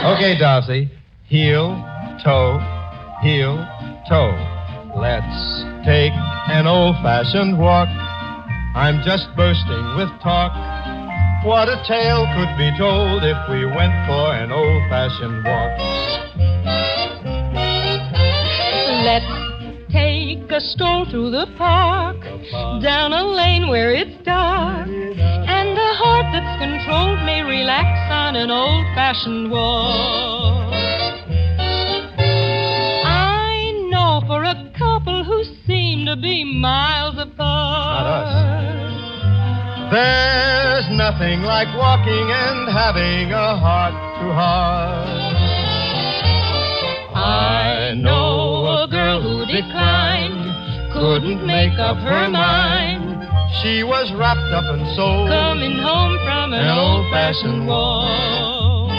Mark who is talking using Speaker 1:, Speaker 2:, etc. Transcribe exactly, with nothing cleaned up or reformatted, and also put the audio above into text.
Speaker 1: Okay, Darcy. Heel, toe, heel, toe. Let's take an old-fashioned walk. I'm just bursting with talk. What a tale could be told if we went for an old-fashioned walk.
Speaker 2: Let's take a stroll through the park, down a lane where it's dark, and the heart that's controlled may relax on an old-fashioned walk. I know for a couple who seem to be miles apart.
Speaker 1: Not us. There's nothing like walking and having a heart-to-heart.
Speaker 2: I know a girl who declined, couldn't make up her mind.
Speaker 1: She was wrapped up in soul,
Speaker 2: Coming home from an
Speaker 1: An
Speaker 2: old-fashioned
Speaker 1: old-fashioned
Speaker 2: walk.